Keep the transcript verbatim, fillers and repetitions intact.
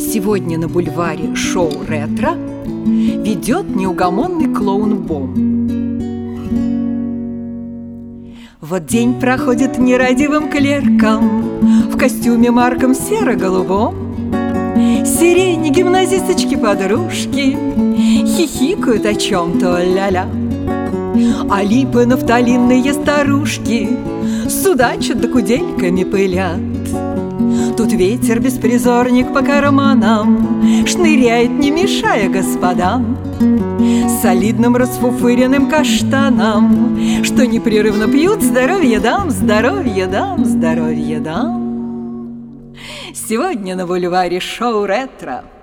Сегодня на бульваре шоу «Ретро» ведет неугомонный клоун Бом. Вот день проходит нерадивым клерком в костюме марком серо-голубом. Сирени гимназисточки-подружки хихикают о чем-то ля-ля. А липы нафталинные старушки судачат да кудельками пылят. Тут ветер беспризорник по карманам шныряет, не мешая господам, с солидным расфуфыренным каштаном, что непрерывно пьют здоровье дам, здоровье дам, здоровье дам. Сегодня на бульваре шоу «Ретро»